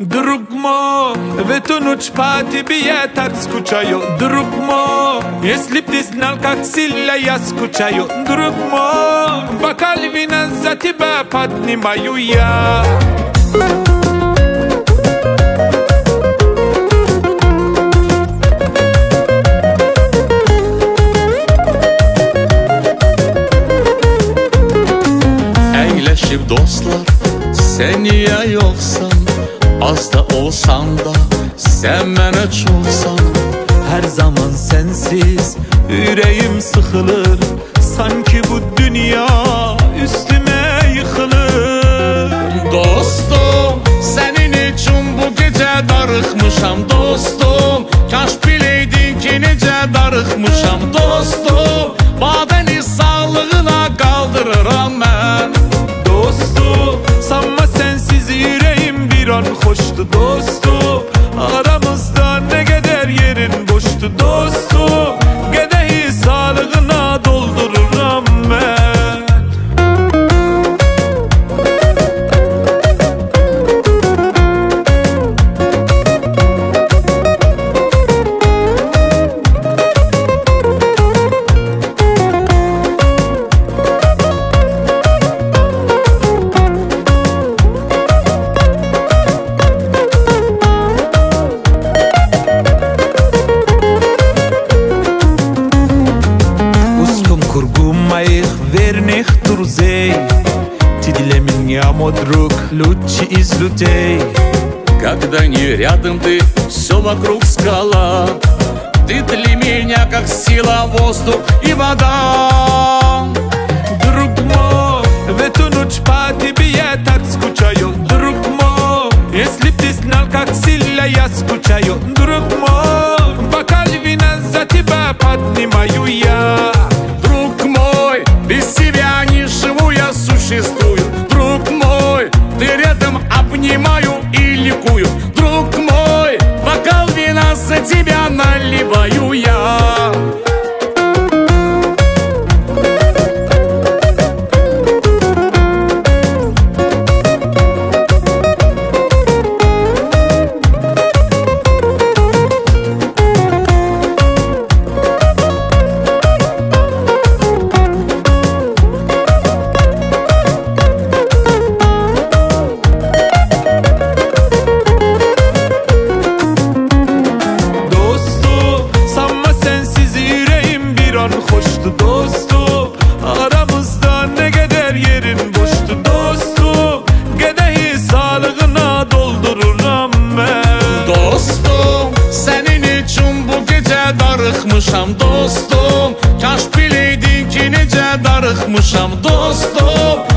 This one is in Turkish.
Drugmo, vetunuć pati bije tak skučaju. Drugmo, если б ты знал, как сильно я скучаю. Drugmo, бокал вина за тебя поднимаю я. Eyleşip dostlar, sen niye yoksan? Az da olsan da sen bana çoksan. Her zaman sensiz yüreğim sıkılır. Sanki bu dünya üstüme yıkılır. Dostum, senin için bu gece darıkmışam dostum. Kaş bileydin ki nece darıkmışam dostum. Badeni sağlığına kaldırıram ben. Dostum, sanma sensiz yüreğim bir an hoştu dostum. Aramızda ne kadar yerin boştu dostum. Gedehi sağlığına doldururam ben. Моих верных друзей, ты для меня, мой друг, лучший из людей. Когда не рядом ты, все вокруг скала. Ты для меня как сила, воздух и вода. Друг мой, в эту ночь по тебе я так скучаю. Друг мой, если б ты знал, как сильно я скучаю. Друг мой, бокал вина за тебя поднимаю я. Без тебя не живу, я существую. Друг мой, ты рядом, обнимаю и ликую. Друг мой, бокал вина за тебя наливаю я. Hoştu dostum, aramızda ne kadar yerin boştu dostum. Gedehi sağlığına doldururam ben. Dostum, senin için bu gece darıkmışam dostum. Kaş bileydin ki nece darıkmışam dostum.